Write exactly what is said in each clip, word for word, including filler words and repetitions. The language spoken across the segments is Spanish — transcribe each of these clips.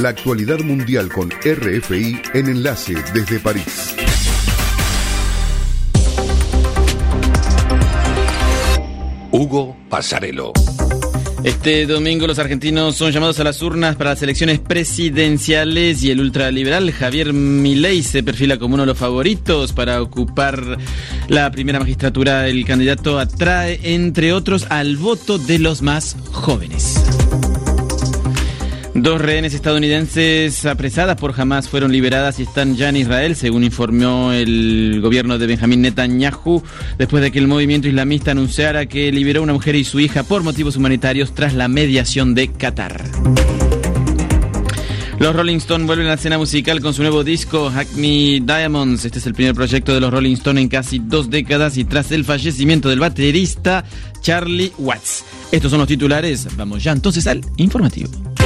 La actualidad mundial con R F I en Enlace desde París. Hugo Passarello. Este domingo los argentinos son llamados a las urnas para las elecciones presidenciales y el ultraliberal Javier Milei se perfila como uno de los favoritos para ocupar la primera magistratura. El candidato atrae, entre otros, al voto de los más jóvenes. Dos rehenes estadounidenses apresadas por Hamás fueron liberadas y están ya en Israel, según informó el gobierno de Benjamín Netanyahu, después de que el movimiento islamista anunciara que liberó a una mujer y su hija por motivos humanitarios tras la mediación de Qatar. Los Rolling Stones vuelven a la escena musical con su nuevo disco, Hack Me Diamonds. Este es el primer proyecto de los Rolling Stones en casi dos décadas y tras el fallecimiento del baterista Charlie Watts. Estos son los titulares. Vamos ya entonces al informativo.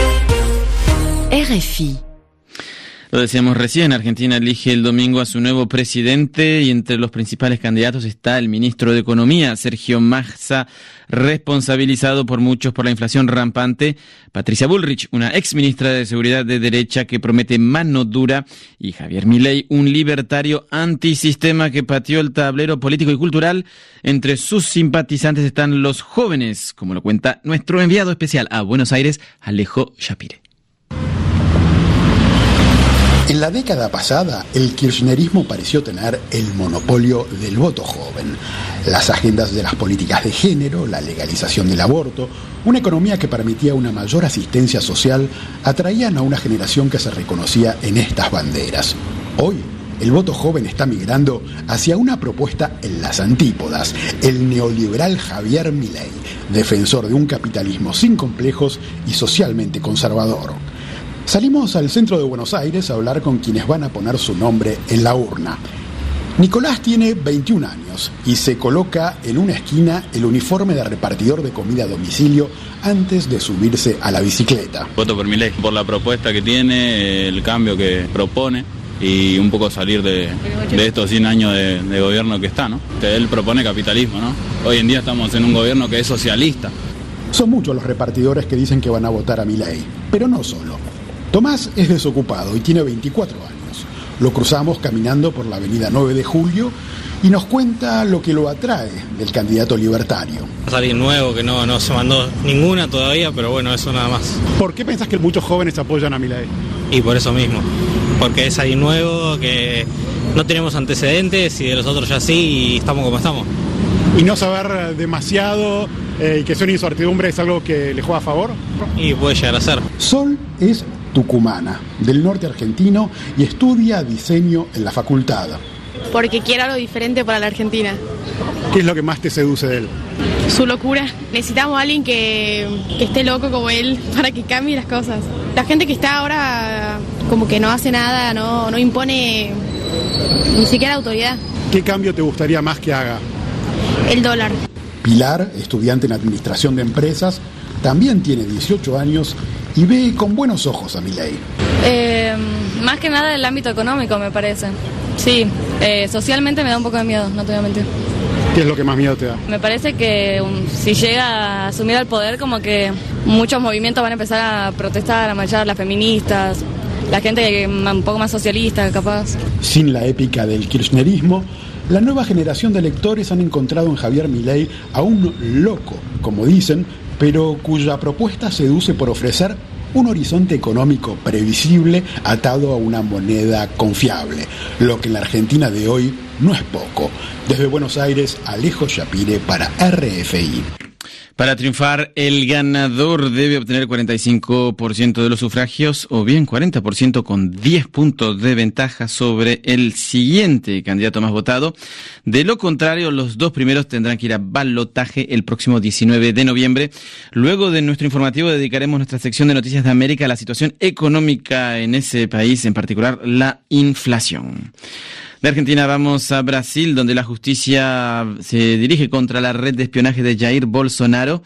R F I. Lo decíamos recién, Argentina elige el domingo a su nuevo presidente y entre los principales candidatos está el ministro de Economía, Sergio Massa, responsabilizado por muchos por la inflación rampante, Patricia Bullrich, una ex ministra de Seguridad de derecha que promete mano dura, y Javier Milei, un libertario antisistema que pateó el tablero político y cultural. Entre sus simpatizantes están los jóvenes, como lo cuenta nuestro enviado especial a Buenos Aires, Alejo Shapire. En la década pasada, el kirchnerismo pareció tener el monopolio del voto joven. Las agendas de las políticas de género, la legalización del aborto, una economía que permitía una mayor asistencia social, atraían a una generación que se reconocía en estas banderas. Hoy, el voto joven está migrando hacia una propuesta en las antípodas, el neoliberal Javier Milei, defensor de un capitalismo sin complejos y socialmente conservador. Salimos al centro de Buenos Aires a hablar con quienes van a poner su nombre en la urna. Nicolás tiene veintiún años y se coloca en una esquina el uniforme de repartidor de comida a domicilio antes de subirse a la bicicleta. Voto por Milei, por la propuesta que tiene, el cambio que propone y un poco salir de, de estos cien años de, de gobierno que está, ¿no? Que él propone capitalismo, ¿no? Hoy en día estamos en un gobierno que es socialista. Son muchos los repartidores que dicen que van a votar a Milei, pero no solo. Tomás es desocupado y tiene veinticuatro años. Lo cruzamos caminando por la avenida nueve de julio y nos cuenta lo que lo atrae del candidato libertario. Es alguien nuevo que no, no se mandó ninguna todavía, pero bueno, eso nada más. ¿Por qué pensás que muchos jóvenes apoyan a Milei? Y por eso mismo, porque es alguien nuevo, que no tenemos antecedentes y de los otros ya sí y estamos como estamos. ¿Y no saber demasiado eh, y que sea una incertidumbre es algo que le juega a favor? Y puede llegar a ser. Sol es tucumana, del norte argentino, y estudia diseño en la facultad. Porque quiere algo diferente para la Argentina. ¿Qué es lo que más te seduce de él? Su locura. Necesitamos a alguien que, que esté loco como él para que cambie las cosas. La gente que está ahora como que no hace nada, no, no impone ni siquiera autoridad. ¿Qué cambio te gustaría más que haga? El dólar. Pilar, estudiante en administración de empresas, también tiene dieciocho años y ve con buenos ojos a Milei. Eh, más que nada el ámbito económico, me parece. Sí, eh, socialmente me da un poco de miedo, no te voy a mentir. ¿Qué es lo que más miedo te da? Me parece que um, si llega a asumir el poder, como que muchos movimientos van a empezar a protestar, a marchar, las feministas, la gente un poco más socialista, capaz. Sin la épica del kirchnerismo, la nueva generación de electores han encontrado en Javier Milei a un loco, como dicen, pero cuya propuesta seduce por ofrecer un horizonte económico previsible atado a una moneda confiable, lo que en la Argentina de hoy no es poco. Desde Buenos Aires, Alejo Shapire para R F I. Para triunfar, el ganador debe obtener cuarenta y cinco por ciento de los sufragios o bien cuarenta por ciento con diez puntos de ventaja sobre el siguiente candidato más votado. De lo contrario, los dos primeros tendrán que ir a balotaje el próximo diecinueve de noviembre. Luego de nuestro informativo dedicaremos nuestra sección de Noticias de América a la situación económica en ese país, en particular la inflación. De Argentina vamos a Brasil, donde la justicia se dirige contra la red de espionaje de Jair Bolsonaro.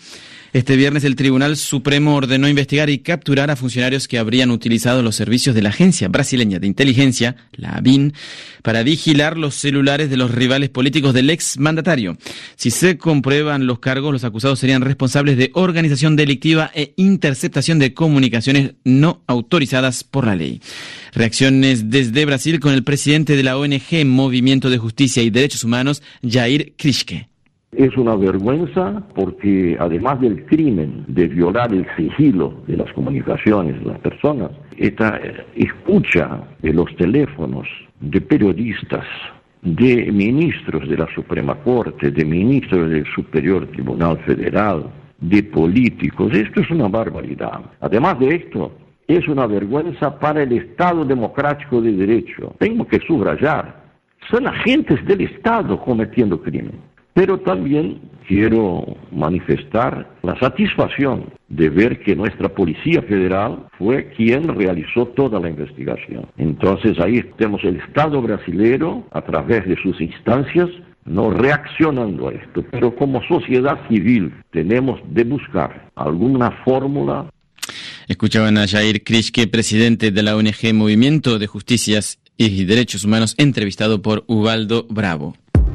Este viernes el Tribunal Supremo ordenó investigar y capturar a funcionarios que habrían utilizado los servicios de la Agencia Brasileña de Inteligencia, la ABIN, para vigilar los celulares de los rivales políticos del exmandatario. Si se comprueban los cargos, los acusados serían responsables de organización delictiva e interceptación de comunicaciones no autorizadas por la ley. Reacciones desde Brasil con el presidente de la O N G Movimiento de Justicia y Derechos Humanos, Jair Krischke. Es una vergüenza porque además del crimen de violar el sigilo de las comunicaciones de las personas, esta escucha de los teléfonos de periodistas, de ministros de la Suprema Corte, de ministros del Superior Tribunal Federal, de políticos, esto es una barbaridad. Además de esto, es una vergüenza para el Estado democrático de derecho. Tengo que subrayar, son agentes del Estado cometiendo crimen. Pero también quiero manifestar la satisfacción de ver que nuestra Policía Federal fue quien realizó toda la investigación. Entonces ahí tenemos el Estado brasileño, a través de sus instancias, no reaccionando a esto. Pero como sociedad civil tenemos de buscar alguna fórmula. Escuchaban a Jair Krischke, presidente de la O N G Movimiento de Justicias y Derechos Humanos, entrevistado por Ubaldo Bravo.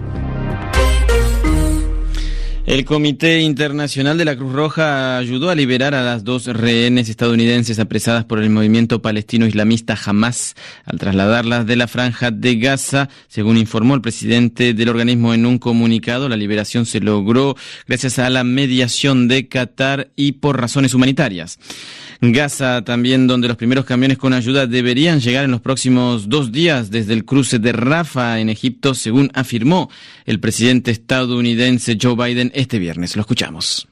El Comité Internacional de la Cruz Roja ayudó a liberar a las dos rehenes estadounidenses apresadas por el movimiento palestino islamista Hamas al trasladarlas de la Franja de Gaza. Según informó el presidente del organismo en un comunicado, la liberación se logró gracias a la mediación de Qatar y por razones humanitarias. Gaza también, donde los primeros camiones con ayuda deberían llegar en los próximos dos días desde el cruce de Rafah en Egipto, según afirmó el presidente estadounidense Joe Biden este viernes. Lo escuchamos.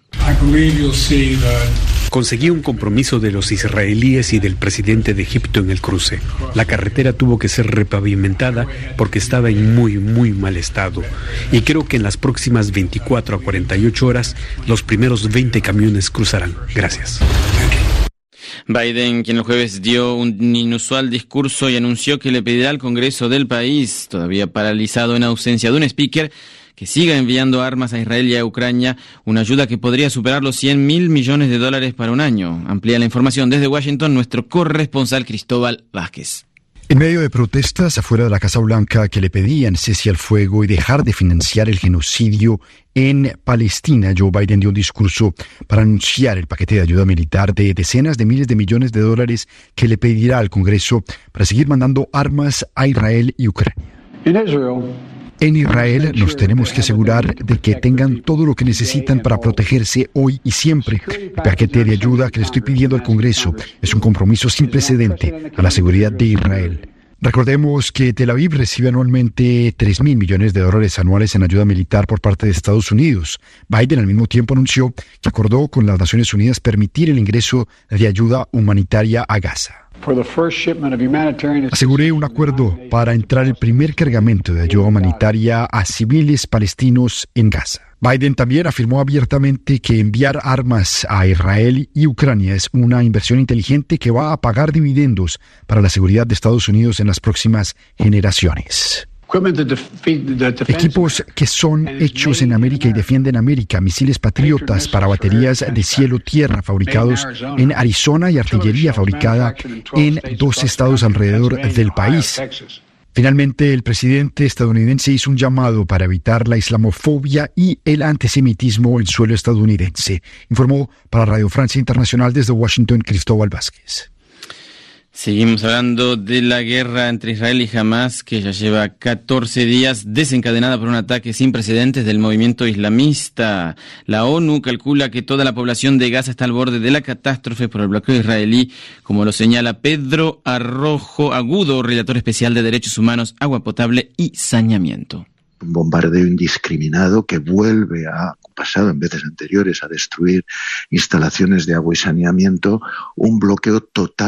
Conseguí un compromiso de los israelíes y del presidente de Egipto en el cruce. La carretera tuvo que ser repavimentada porque estaba en muy, muy mal estado. Y creo que en las próximas veinticuatro a cuarenta y ocho horas los primeros veinte camiones cruzarán. Gracias. Biden, quien el jueves dio un inusual discurso y anunció que le pedirá al Congreso del país, todavía paralizado en ausencia de un speaker, que siga enviando armas a Israel y a Ucrania, una ayuda que podría superar los cien mil millones de dólares para un año. Amplía la información desde Washington nuestro corresponsal Cristóbal Vázquez. En medio de protestas afuera de la Casa Blanca que le pedían cese al fuego y dejar de financiar el genocidio en Palestina, Joe Biden dio un discurso para anunciar el paquete de ayuda militar de decenas de miles de millones de dólares que le pedirá al Congreso para seguir mandando armas a Israel y Ucrania. En Israel nos tenemos que asegurar de que tengan todo lo que necesitan para protegerse hoy y siempre. El paquete de ayuda que le estoy pidiendo al Congreso es un compromiso sin precedente a la seguridad de Israel. Recordemos que Tel Aviv recibe anualmente tres mil millones de dólares anuales en ayuda militar por parte de Estados Unidos. Biden al mismo tiempo anunció que acordó con las Naciones Unidas permitir el ingreso de ayuda humanitaria a Gaza. Aseguré un acuerdo para entrar el primer cargamento de ayuda humanitaria a civiles palestinos en Gaza. Biden también afirmó abiertamente que enviar armas a Israel y Ucrania es una inversión inteligente que va a pagar dividendos para la seguridad de Estados Unidos en las próximas generaciones. Equipos que son hechos en América y defienden América, misiles patriotas para baterías de cielo-tierra fabricados en Arizona y artillería fabricada en dos estados alrededor del país. Finalmente, el presidente estadounidense hizo un llamado para evitar la islamofobia y el antisemitismo en suelo estadounidense. Informó para Radio Francia Internacional desde Washington, Cristóbal Vázquez. Seguimos hablando de la guerra entre Israel y Hamas, que ya lleva catorce días desencadenada por un ataque sin precedentes del movimiento islamista. La ONU calcula que toda la población de Gaza está al borde de la catástrofe por el bloqueo israelí, como lo señala Pedro Arrojo Agudo, relator especial de Derechos Humanos, Agua Potable y Saneamiento. Un bombardeo indiscriminado que vuelve a, pasado en veces anteriores, a destruir instalaciones de agua y saneamiento, un bloqueo total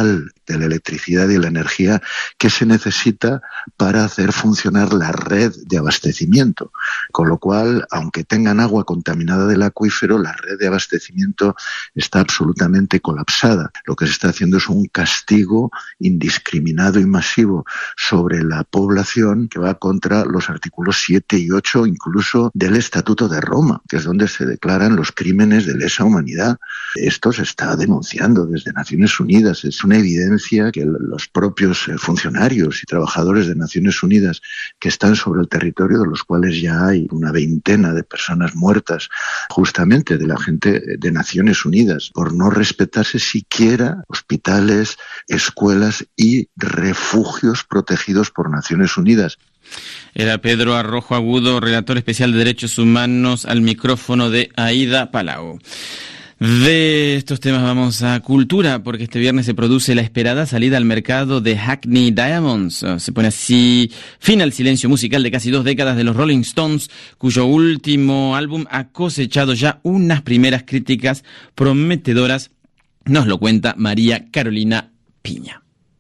de la electricidad y la energía que se necesita para hacer funcionar la red de abastecimiento. Con lo cual, aunque tengan agua contaminada del acuífero, la red de abastecimiento está absolutamente colapsada. Lo que se está haciendo es un castigo indiscriminado y masivo sobre la población que va contra los artículos siete y ocho incluso del Estatuto de Roma, que es donde se declaran los crímenes de lesa humanidad. Esto se está denunciando desde Naciones Unidas. Es una evidencia que los propios funcionarios y trabajadores de Naciones Unidas que están sobre el territorio, de los cuales ya hay una veintena de personas muertas justamente de la gente de Naciones Unidas por no respetarse siquiera hospitales, escuelas y refugios protegidos por Naciones Unidas. Era Pedro Arrojo Agudo, relator especial de Derechos Humanos, al micrófono de Aida Palau. De estos temas vamos a cultura, porque este viernes se produce la esperada salida al mercado de Hackney Diamonds. Se pone así fin al silencio musical de casi dos décadas de los Rolling Stones, cuyo último álbum ha cosechado ya unas primeras críticas prometedoras. Nos lo cuenta María Carolina Piña.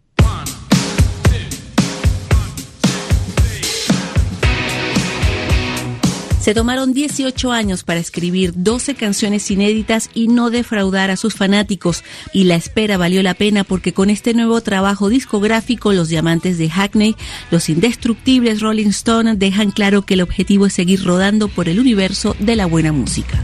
Se tomaron dieciocho años para escribir doce canciones inéditas y no defraudar a sus fanáticos. Y la espera valió la pena porque con este nuevo trabajo discográfico, los diamantes de Hackney, los indestructibles Rolling Stones, dejan claro que el objetivo es seguir rodando por el universo de la buena música.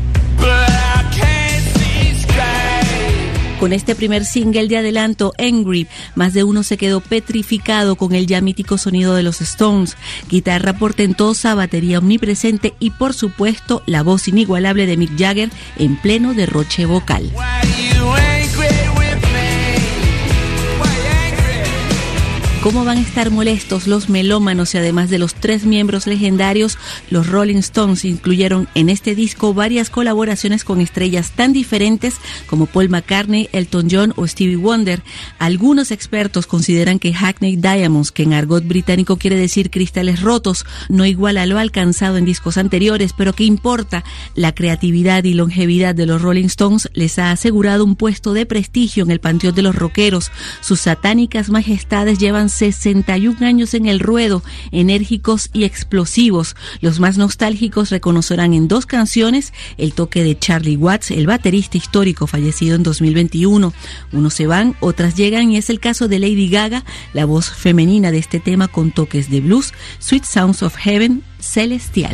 Con este primer single de adelanto, Angry, más de uno se quedó petrificado con el ya mítico sonido de los Stones. Guitarra portentosa, batería omnipresente y, por supuesto, la voz inigualable de Mick Jagger en pleno derroche vocal. ¿Cómo van a estar molestos los melómanos? Y además de los tres miembros legendarios, los Rolling Stones incluyeron en este disco varias colaboraciones con estrellas tan diferentes como Paul McCartney, Elton John o Stevie Wonder. Algunos expertos consideran que Hackney Diamonds, que en argot británico quiere decir cristales rotos, no iguala lo alcanzado en discos anteriores, pero ¿qué importa? La creatividad y longevidad de los Rolling Stones les ha asegurado un puesto de prestigio en el panteón de los rockeros. Sus satánicas majestades llevan sesenta y un años en el ruedo, enérgicos y explosivos. Los más nostálgicos reconocerán en dos canciones el toque de Charlie Watts, el baterista histórico fallecido en dos mil veintiuno. Unos se van, otras llegan, y es el caso de Lady Gaga, la voz femenina de este tema con toques de blues, Sweet Sounds of Heaven, celestial.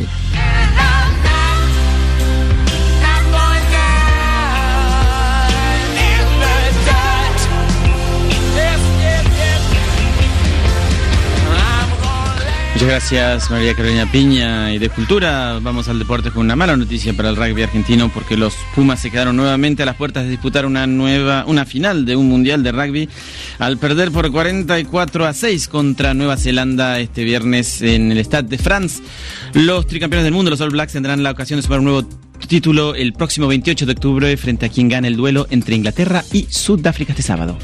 Muchas gracias, María Carolina Piña. Y de cultura vamos al deporte con una mala noticia para el rugby argentino, porque los Pumas se quedaron nuevamente a las puertas de disputar una nueva una final de un mundial de rugby al perder por cuarenta y cuatro a seis contra Nueva Zelanda este viernes en el Stade de France. Los tricampeones del mundo, los All Blacks, tendrán la ocasión de sumar un nuevo título el próximo veintiocho de octubre frente a quien gane el duelo entre Inglaterra y Sudáfrica este sábado.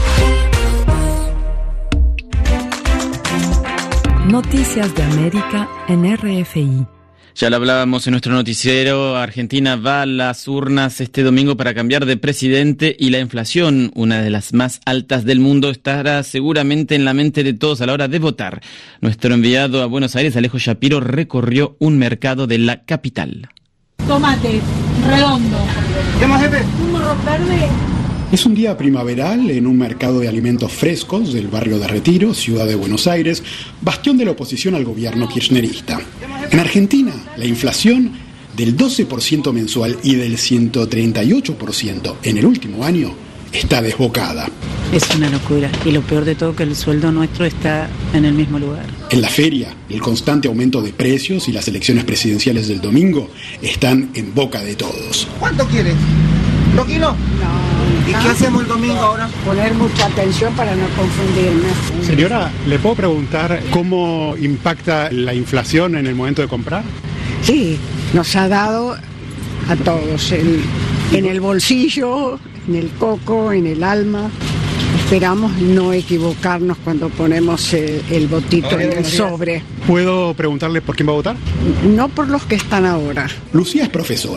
Noticias de América en R F I. Ya lo hablábamos en nuestro noticiero, Argentina va a las urnas este domingo para cambiar de presidente y la inflación, una de las más altas del mundo, estará seguramente en la mente de todos a la hora de votar. Nuestro enviado a Buenos Aires, Alejo Shapiro, recorrió un mercado de la capital. Tomate redondo. ¿Qué más, jefe? Un morro verde. Es un día primaveral en un mercado de alimentos frescos del barrio de Retiro, ciudad de Buenos Aires, bastión de la oposición al gobierno kirchnerista. En Argentina, la inflación del doce por ciento mensual y del ciento treinta y ocho por ciento en el último año está desbocada. Es una locura, y lo peor de todo que el sueldo nuestro está en el mismo lugar. En la feria, el constante aumento de precios y las elecciones presidenciales del domingo están en boca de todos. ¿Cuánto quieres? ¿Dos kilos? No. ¿Y qué hacemos el domingo ahora? Poner mucha atención para no confundirnos. Señora, ¿le puedo preguntar cómo impacta la inflación en el momento de comprar? Sí, nos ha dado a todos, el, en el bolsillo, en el coco, en el alma. Esperamos no equivocarnos cuando ponemos el, el votito en el sobre. ¿Puedo preguntarle por quién va a votar? No por los que están ahora. Lucía es profesora.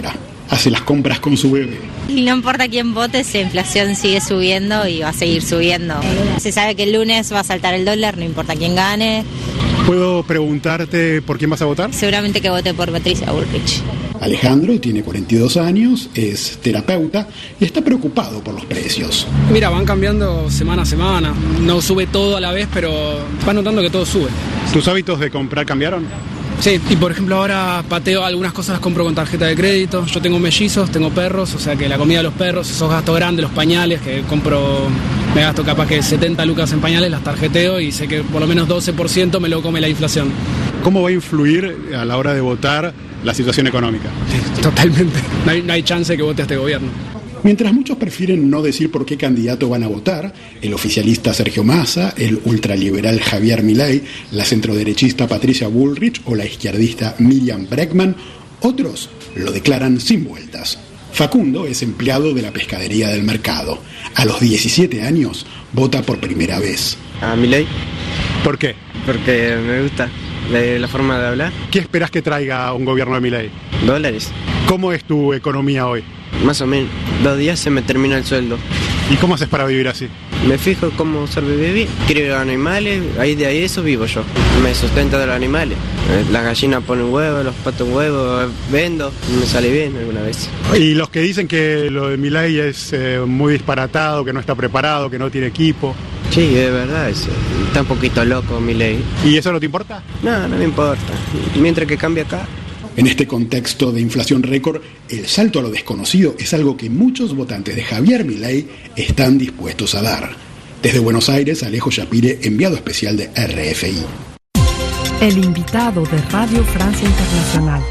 hace las compras con su bebé. Y no importa quién vote, la inflación sigue subiendo y va a seguir subiendo. Se sabe que el lunes va a saltar el dólar, no importa quién gane. ¿Puedo preguntarte por quién vas a votar? Seguramente que vote por Patricia Bullrich. Alejandro tiene cuarenta y dos años, es terapeuta y está preocupado por los precios. Mira, van cambiando semana a semana. No sube todo a la vez, pero vas notando que todo sube. ¿Tus hábitos de comprar cambiaron? Sí, y por ejemplo ahora pateo, algunas cosas las compro con tarjeta de crédito. Yo tengo mellizos, tengo perros, o sea que la comida de los perros, esos gastos grandes, los pañales, que compro, me gasto capaz que setenta lucas en pañales, las tarjeteo y sé que por lo menos doce por ciento me lo come la inflación. ¿Cómo va a influir a la hora de votar la situación económica? Sí, totalmente. No hay, no hay chance de que vote a este gobierno. Mientras muchos prefieren no decir por qué candidato van a votar, el oficialista Sergio Massa, el ultraliberal Javier Milei, la centroderechista Patricia Bullrich o la izquierdista Miriam Bregman, otros lo declaran sin vueltas. Facundo es empleado de la pescadería del mercado. A los diecisiete años vota por primera vez. ¿A Milei? ¿Por qué? Porque me gusta la, la forma de hablar. ¿Qué esperás que traiga un gobierno de Milei? Dólares. ¿Cómo es tu economía hoy? Más o menos. Dos días se me termina el sueldo. ¿Y cómo haces para vivir así? Me fijo cómo sobrevivir. Quiero animales, ahí de ahí eso vivo yo. Me sustento de los animales. Las gallinas ponen huevos, los patos huevos, vendo, me sale bien alguna vez. Y los que dicen que lo de Milei es eh, muy disparatado, que no está preparado, que no tiene equipo. Sí, es verdad, eso. Está un poquito loco Milei. ¿Y eso no te importa? No, no me importa. Mientras que cambie acá. En este contexto de inflación récord, el salto a lo desconocido es algo que muchos votantes de Javier Milei están dispuestos a dar. Desde Buenos Aires, Alejo Shapire, enviado especial de R F I. El invitado de Radio Francia Internacional.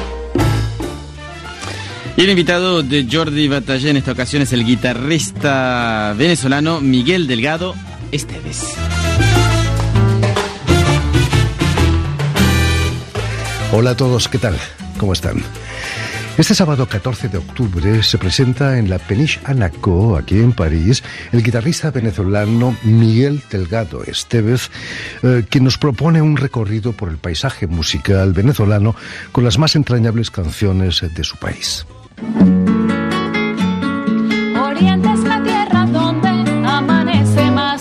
Y el invitado de Jordi Batallé en esta ocasión es el guitarrista venezolano Miguel Delgado Esteves. Hola a todos, ¿qué tal? ¿Cómo están? Este sábado catorce de octubre se presenta en la Péniche Anaco, aquí en París, el guitarrista venezolano Miguel Delgado Esteves, eh, quien nos propone un recorrido por el paisaje musical venezolano con las más entrañables canciones de su país. Oriente es la tierra donde amanece más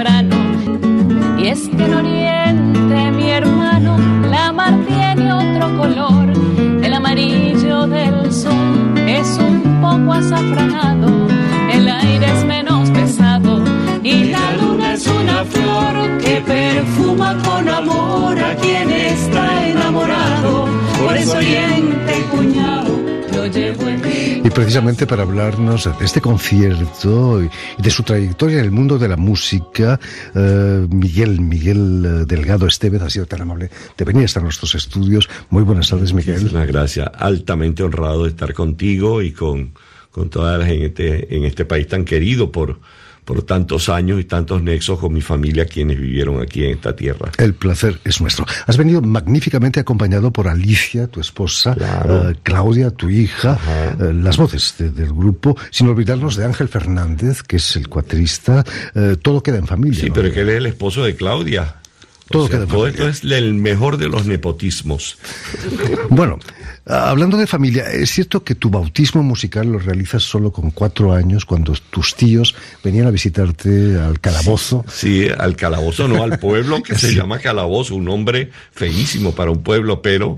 temprano, y es que en Oriente, mi hermano, la mar tiene otro color. El amarillo del sol es un poco azafranado, el aire es menos pesado y la luna es una flor que perfuma con amor a quien está enamorado. Por eso Oriente, cuñado, lo llevo en mí. Y precisamente para hablarnos de este concierto y de su trayectoria en el mundo de la música, eh, Miguel, Miguel Delgado Esteves ha sido tan amable de venir hasta nuestros estudios. Muy buenas tardes, Miguel. Muchísimas gracias. Altamente honrado de estar contigo y con, con toda la gente en este país tan querido por... por tantos años y tantos nexos con mi familia, quienes vivieron aquí en esta tierra. El placer es nuestro. Has venido magníficamente acompañado por Alicia, tu esposa, claro. uh, Claudia, tu hija, uh, las voces de, del grupo, sin olvidarnos de Ángel Fernández, que es el cuatrista. Uh, todo queda en familia. Sí, ¿no? pero que él es el esposo de Claudia. Todo o sea, queda en todo familia. esto es el mejor de los nepotismos. Bueno, hablando de familia, es cierto que tu bautismo musical lo realizas solo con cuatro años, cuando tus tíos venían a visitarte al calabozo. Sí, al calabozo, no, al pueblo que se sí. llama Calabozo, un nombre feísimo para un pueblo, pero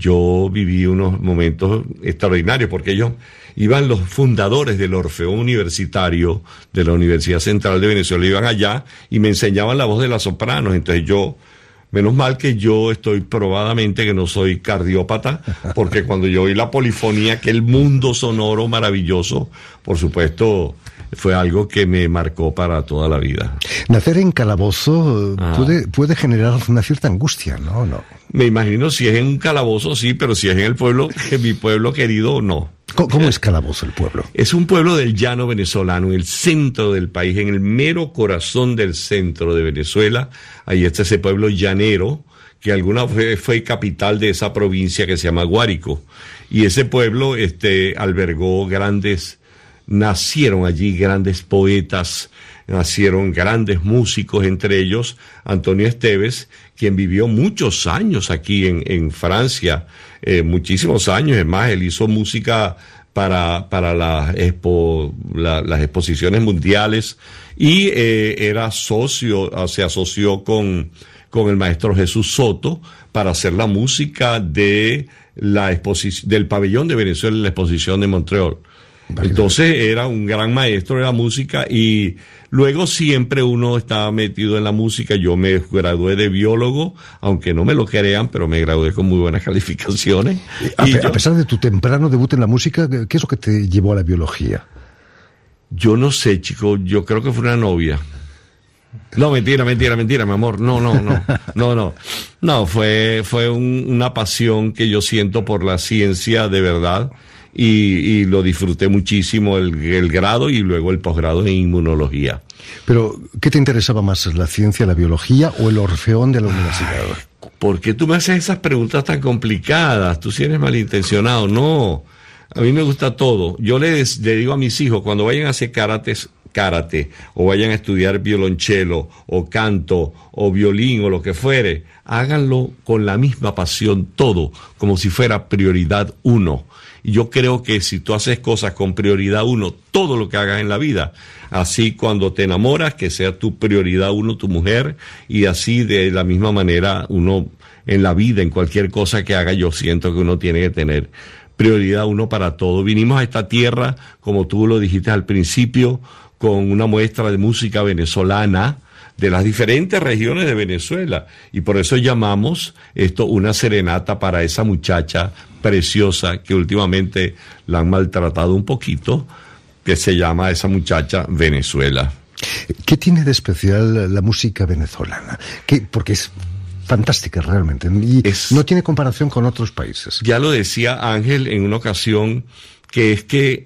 yo viví unos momentos extraordinarios, porque ellos iban, los fundadores del Orfeón Universitario de la Universidad Central de Venezuela, iban allá y me enseñaban la voz de las sopranos. Entonces yo, menos mal que yo estoy probadamente que no soy cardiópata, porque cuando yo oí la polifonía, aquel mundo sonoro maravilloso, por supuesto, fue algo que me marcó para toda la vida. Nacer en calabozo ah. puede, puede generar una cierta angustia, ¿no? no. Me imagino, si es en un calabozo, sí, pero si es en el pueblo, en mi pueblo querido, no. ¿Cómo, cómo es Calabozo el pueblo? Es un pueblo del llano venezolano, en el centro del país, en el mero corazón del centro de Venezuela. Ahí está ese pueblo llanero, que alguna vez fue capital de esa provincia que se llama Guárico. Y ese pueblo este, albergó grandes, nacieron allí grandes poetas, nacieron grandes músicos, entre ellos Antonio Esteves, quien vivió muchos años aquí en, en Francia, eh, muchísimos años. Es más, él hizo música para, para las, expo, la, las exposiciones mundiales, y eh, era socio, se asoció con, con el maestro Jesús Soto para hacer la música de la exposición del pabellón de Venezuela en la exposición de Montreal. Entonces era un gran maestro de la música, y luego siempre uno estaba metido en la música. Yo me gradué de biólogo, aunque no me lo crean, pero me gradué con muy buenas calificaciones. A, y pe yo, a pesar de tu temprano debut en la música, ¿qué es lo que te llevó a la biología? Yo no sé, chico, yo creo que fue una novia. No, mentira, mentira, mentira, mi amor. No, no, no, no, no. No, fue, fue un, una pasión que yo siento por la ciencia de verdad. Y, y lo disfruté muchísimo, el, el grado y luego el posgrado en inmunología. Pero, ¿qué te interesaba más, la ciencia, la biología o el Orfeón de la universidad? Ay, ¿por qué tú me haces esas preguntas tan complicadas? Tú sí eres malintencionado. No, a mí me gusta todo. Yo le, le digo a mis hijos, cuando vayan a hacer karates, karate, o vayan a estudiar violonchelo, o canto, o violín, o lo que fuere, háganlo con la misma pasión, todo, como si fuera prioridad uno. Y yo creo que si tú haces cosas con prioridad uno, todo lo que hagas en la vida, así cuando te enamoras, que sea tu prioridad uno, tu mujer, y así de la misma manera uno en la vida, en cualquier cosa que haga, yo siento que uno tiene que tener prioridad uno para todo. Vinimos a esta tierra, como tú lo dijiste al principio, con una muestra de música venezolana de las diferentes regiones de Venezuela, y por eso llamamos esto una serenata para esa muchacha preciosa que últimamente la han maltratado un poquito, que se llama esa muchacha Venezuela. ¿Qué tiene de especial la música venezolana? ¿Qué? Porque es fantástica realmente, y es, no tiene comparación con otros países. Ya lo decía Ángel en una ocasión, que es que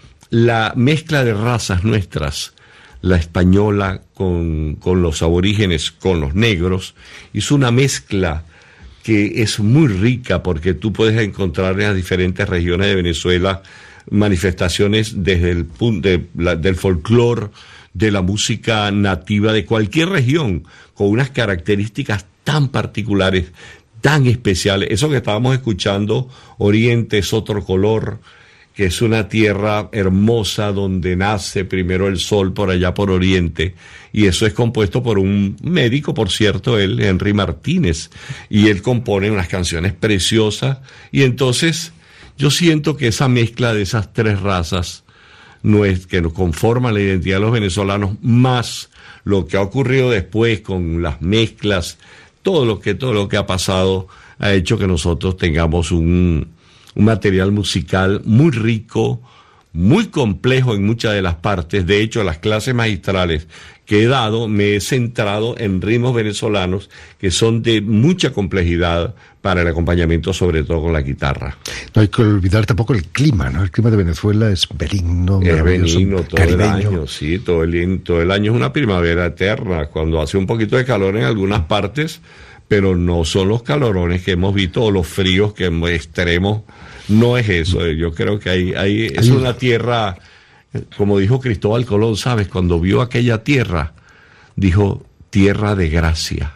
la mezcla de razas nuestras, la española con, con los aborígenes, con los negros, hizo una mezcla que es muy rica, porque tú puedes encontrar en las diferentes regiones de Venezuela manifestaciones desde el punto de la, del folclore, de la música nativa de cualquier región, con unas características tan particulares, tan especiales. Eso que estábamos escuchando, Oriente es otro color, que es una tierra hermosa donde nace primero el sol por allá por Oriente, y eso es compuesto por un médico, por cierto, él, Henry Martínez, y él compone unas canciones preciosas, y entonces yo siento que esa mezcla de esas tres razas no es, que nos conforman la identidad de los venezolanos, más lo que ha ocurrido después con las mezclas, todo lo que, todo lo que ha pasado, ha hecho que nosotros tengamos un un material musical muy rico, muy complejo en muchas de las partes. De hecho, las clases magistrales que he dado me he centrado en ritmos venezolanos que son de mucha complejidad para el acompañamiento, sobre todo con la guitarra. No hay que olvidar tampoco el clima, ¿no? El clima de Venezuela es benigno, es benigno todo caribeño. el año, sí, todo el, todo el año es una primavera eterna, cuando hace un poquito de calor en algunas partes, pero no son los calorones que hemos visto o los fríos que hemos extremos. No es eso. Yo creo que hay, hay, es una tierra, como dijo Cristóbal Colón, ¿sabes? Cuando vio aquella tierra, dijo, tierra de gracia.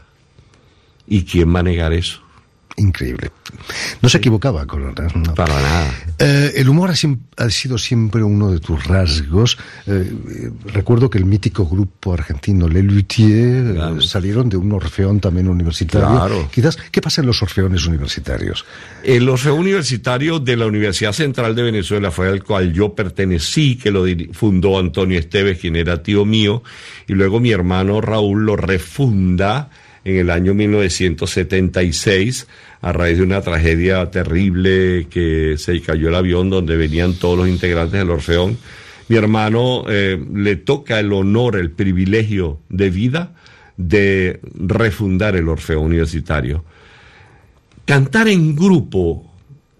¿Y quién va a negar eso? Increíble. No se equivocaba, Colón. No. Para nada. Eh, el humor ha, ha sido siempre uno de tus rasgos. Eh, eh, recuerdo que el mítico grupo argentino Les Luthiers claro. eh, salieron de un orfeón también universitario. Claro. Quizás, ¿qué pasa en los orfeones universitarios? El orfeón universitario de la Universidad Central de Venezuela fue al cual yo pertenecí, que lo fundó Antonio Esteves, quien era tío mío, y luego mi hermano Raúl lo refunda en el año mil novecientos setenta y seis, a raíz de una tragedia terrible que se cayó el avión donde venían todos los integrantes del Orfeón. Mi hermano eh, le toca el honor, el privilegio de vida de refundar el Orfeón Universitario. Cantar en grupo,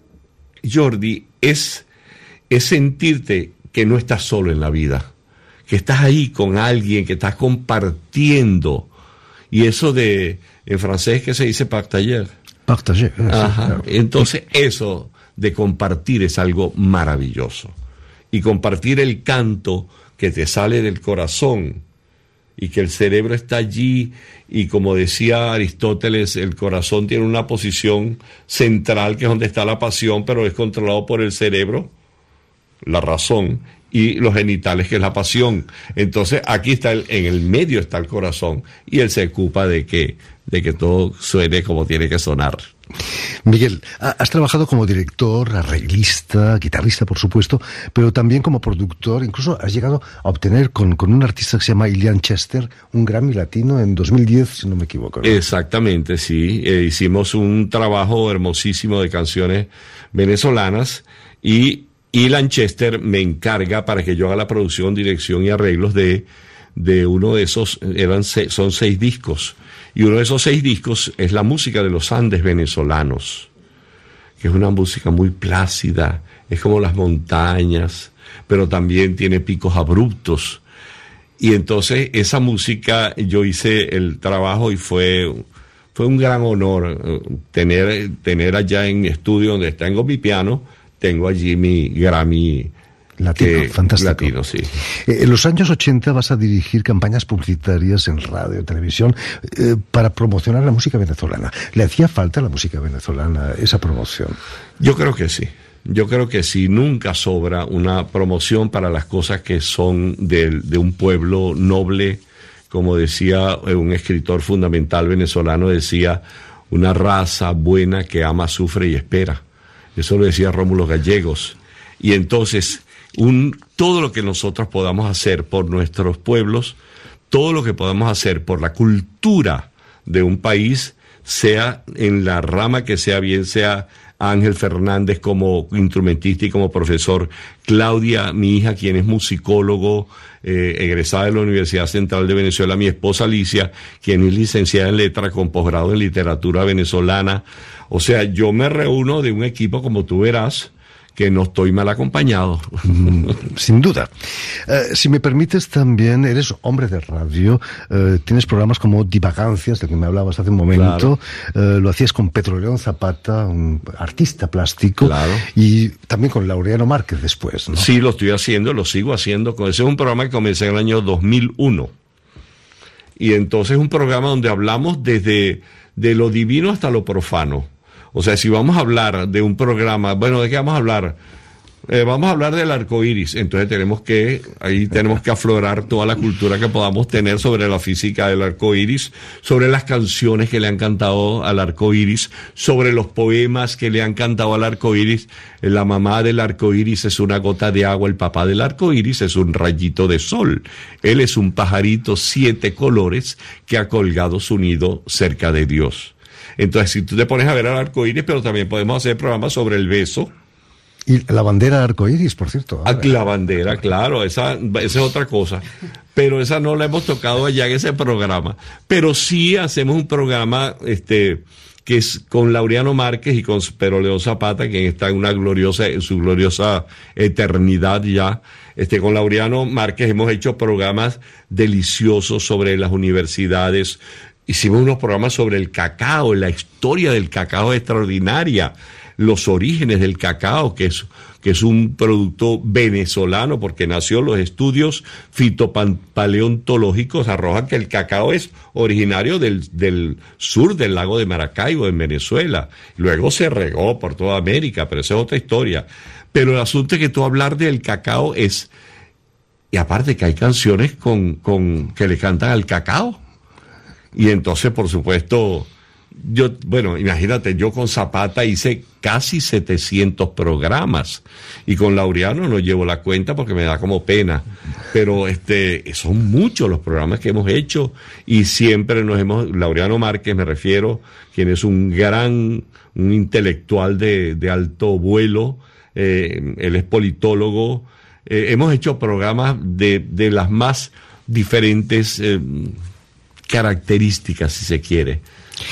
Jordi, es, es sentirte que no estás solo en la vida, que estás ahí con alguien, que estás compartiendo. Y eso de, en francés, que se dice partager. Partager. Ajá. Claro. Entonces, eso de compartir es algo maravilloso. Y compartir el canto que te sale del corazón y que el cerebro está allí, y como decía Aristóteles, el corazón tiene una posición central que es donde está la pasión, pero es controlado por el cerebro. la razón, y los genitales, que es la pasión. Entonces aquí está el, en el medio está el corazón, y él se ocupa de que, de que todo suene como tiene que sonar. Miguel, has trabajado como director, arreglista, guitarrista, por supuesto, pero también como productor. Incluso has llegado a obtener con, con un artista que se llama Ilian Chester un Grammy Latino en dos mil diez, si no me equivoco, ¿no? Exactamente, sí. Eh, hicimos un trabajo hermosísimo de canciones venezolanas, y Ilian Chester me encarga para que yo haga la producción, dirección y arreglos de, de uno de esos, eran seis, son seis discos. Y uno de esos seis discos es la música de los Andes venezolanos, que es una música muy plácida, es como las montañas, pero también tiene picos abruptos. Y entonces esa música, yo hice el trabajo y fue, fue un gran honor tener, tener allá en mi estudio donde tengo mi piano, tengo allí mi Grammy Latino, que, fantástico. Latino, sí. Eh, en los años ochenta vas a dirigir campañas publicitarias en radio, televisión, eh, para promocionar la música venezolana. ¿Le hacía falta a la música venezolana esa promoción? Yo creo que sí. Yo creo que sí. Nunca sobra una promoción para las cosas que son de, de un pueblo noble. Como decía un escritor fundamental venezolano, decía, una raza buena que ama, sufre y espera. Eso lo decía Rómulo Gallegos. Y entonces, un, todo lo que nosotros podamos hacer por nuestros pueblos, todo lo que podamos hacer por la cultura de un país, sea en la rama que sea, bien sea Ángel Fernández como instrumentista y como profesor, Claudia, mi hija, quien es musicólogo, eh, egresada de la Universidad Central de Venezuela, mi esposa Alicia, quien es licenciada en letra con posgrado en literatura venezolana. O sea, yo me reúno de un equipo, como tú verás, que no estoy mal acompañado. Sin duda. Eh, si me permites, también eres hombre de radio, eh, tienes programas como Divagancias, de que me hablabas hace un momento, claro. eh, lo hacías con Pedro León Zapata, un artista plástico, claro. Y también con Laureano Márquez después, ¿no? Sí, lo estoy haciendo, lo sigo haciendo. Ese es un programa que comencé en el año dos mil uno. Y entonces es un programa donde hablamos desde de lo divino hasta lo profano. O sea, si vamos a hablar de un programa, bueno, ¿de qué vamos a hablar? Eh, vamos a hablar del arco iris. Entonces tenemos que, ahí tenemos que aflorar toda la cultura que podamos tener sobre la física del arco iris, sobre las canciones que le han cantado al arco iris, sobre los poemas que le han cantado al arco iris. La mamá del arco iris es una gota de agua, el papá del arco iris es un rayito de sol. Él es un pajarito siete colores que ha colgado su nido cerca de Dios. Entonces, si tú te pones a ver al arco iris, pero también podemos hacer programas sobre el beso. Y la bandera arco iris, por cierto. Ah, la bandera, claro, esa, esa es otra cosa. Pero esa no la hemos tocado allá en ese programa. Pero sí hacemos un programa este, que es con Laureano Márquez y con Pedro León Zapata, quien está en una gloriosa, en su gloriosa eternidad ya. Este, con Laureano Márquez hemos hecho programas deliciosos sobre las universidades. Hicimos unos programas sobre el cacao, la historia del cacao extraordinaria, los orígenes del cacao, que es, que es un producto venezolano, porque nació, los estudios fitopaleontológicos arrojan que el cacao es originario del, del sur del lago de Maracaibo, en Venezuela. Luego se regó por toda América, pero esa es otra historia. Pero el asunto es que tú hablar del cacao es... Y aparte que hay canciones con, con que le cantan al cacao. Y entonces, por supuesto, yo, bueno, imagínate, yo con Zapata hice casi setecientos programas y con Laureano no llevo la cuenta porque me da como pena, pero este, son muchos los programas que hemos hecho y siempre nos hemos, Laureano Márquez me refiero, quien es un gran, un intelectual de, de alto vuelo, eh, él es politólogo, eh, hemos hecho programas de, de las más diferentes eh, características, si se quiere.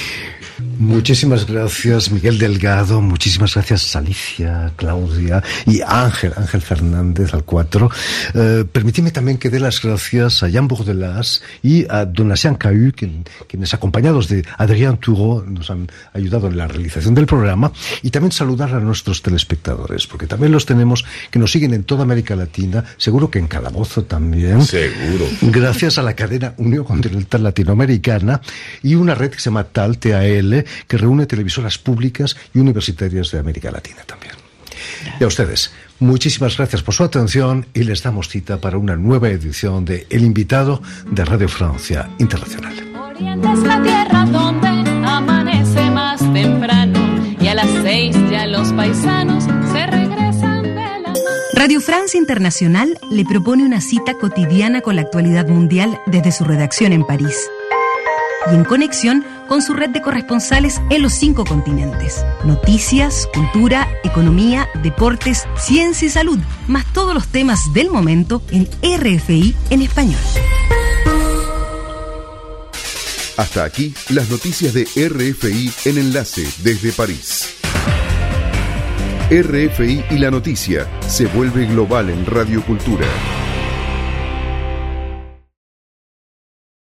Muchísimas gracias, Miguel Delgado, muchísimas gracias, Alicia, Claudia y Ángel, Ángel Fernández al cuatro. Eh, permíteme también que dé las gracias a Jan Bordelas y a Donatien Cahu, quien, quienes acompañados de Adrien Toureau nos han ayudado en la realización del programa, y también saludar a nuestros telespectadores, porque también los tenemos que nos siguen en toda América Latina, seguro que en Calabozo también. Seguro. Gracias a la cadena Unión Continental Latinoamericana y una red que se llama T A L, T A L, que reúne televisoras públicas y universitarias de América Latina también. Y a ustedes, Muchísimas gracias por su atención y les damos cita para una nueva edición de El Invitado de Radio Francia Internacional. Oriente es la tierra donde amanece más temprano y a las seis ya los paisanos se regresan de la mar. Radio Francia Internacional le propone una cita cotidiana con la actualidad mundial desde su redacción en París y en conexión con su red de corresponsales en los cinco continentes. Noticias, cultura, economía, deportes, ciencia y salud, más todos los temas del momento en R F I en español. Hasta aquí las noticias de R F I en enlace desde París. R F I y la noticia se vuelve global en Radio Cultura.